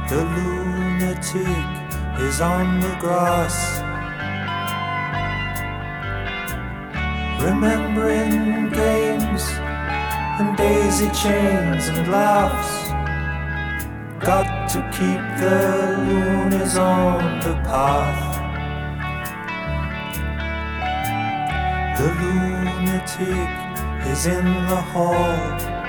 The lunatic is on the grass, remembering games and daisy chains and laughs. Got to keep the loonies on the path. The lunatic is in the hall,